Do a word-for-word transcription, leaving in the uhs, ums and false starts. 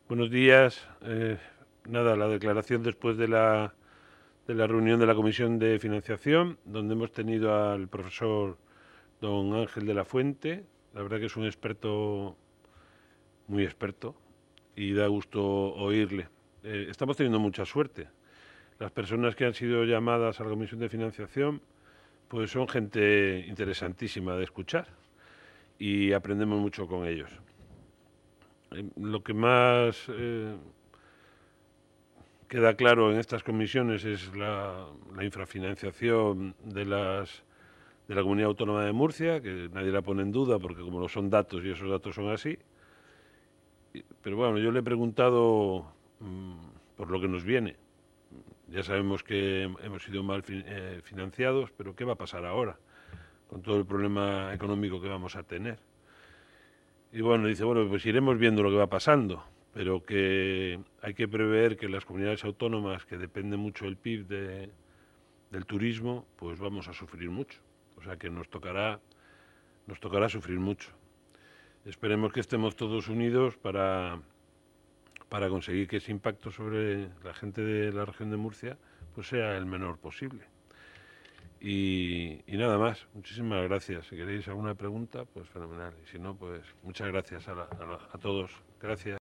Buenos días. Eh, nada, la declaración después de la, de la reunión de la Comisión de Financiación, donde hemos tenido al profesor don Ángel de la Fuente. La verdad que es un experto, muy experto, y da gusto oírle. Eh, estamos teniendo mucha suerte. Las personas que han sido llamadas a la Comisión de Financiación, pues son gente interesantísima de escuchar y aprendemos mucho con ellos. Eh, lo que más eh, queda claro en estas comisiones es la, la infrafinanciación de, las, de la Comunidad Autónoma de Murcia, que nadie la pone en duda porque como no son datos y esos datos son así. Pero bueno, yo le he preguntado mmm, por lo que nos viene. Ya sabemos que hemos sido mal fin, eh, financiados, pero ¿qué va a pasar ahora con todo el problema económico que vamos a tener? Y bueno, dice, bueno, pues iremos viendo lo que va pasando, pero que hay que prever que las comunidades autónomas, que dependen mucho del P I B de, del turismo, pues vamos a sufrir mucho. O sea que nos tocará, nos tocará sufrir mucho. Esperemos que estemos todos unidos para, para conseguir que ese impacto sobre la gente de la región de Murcia pues sea el menor posible. Y, y nada más, muchísimas gracias. Si queréis alguna pregunta, pues fenomenal. Y si no, pues muchas gracias a, la, a, la, a todos. Gracias.